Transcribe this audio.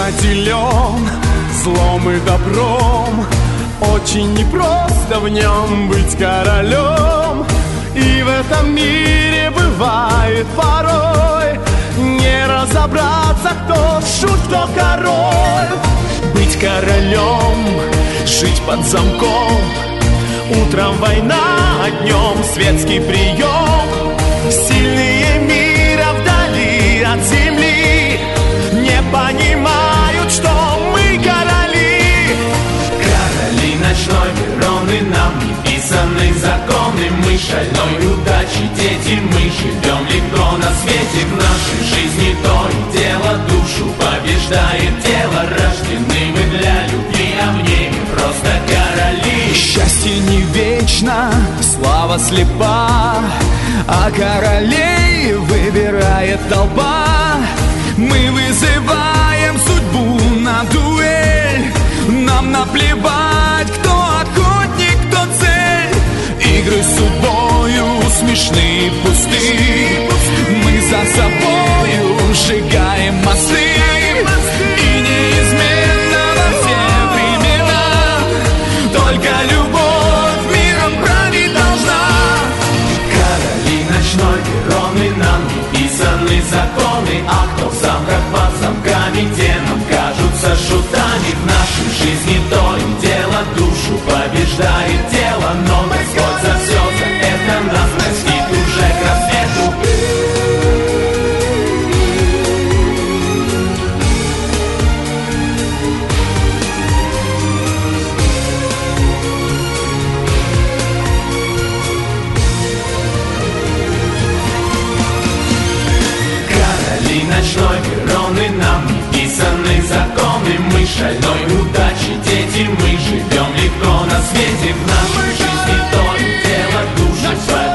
наделен злом и добром. Очень непросто в нем быть королем. И в этом мире бывает порой не разобраться, кто шут, кто король. Быть королем, жить под замком. Утром война, а днем светский прием. Сильные мира вдали от земли не понимают, что мы короли. Короли ночной Вероны, нам неписанные законы. Мы шальной удачи, дети, мы живем легко на свете. В нашей жизни то и дело, душу побеждает тело. Рождены мы для любви, а в ней мы просто короли. Счастье не вечно, слава слепа, а королей выбирает толпа. Мы вызываем судьбу на дуэль. Нам наплевать, кто охотник, кто цель. Игры с судьбою смешны и пусты. Мы за собою сжигаем мосты. И неизменно во все времена только любовь миром править должна. Короли ночной Вероны, нам неписаны законы. А кто в замках под замками, те нам кажутся шутами. В нашей жизни то и дело, душу побеждает тело. Но Господь за все, за это нас простит уже к рассвету. Ночной Вероны, нам неписаны законы. Мы шальной удачи, дети, мы живем легко на свете. В нашей жизни то и дело, душу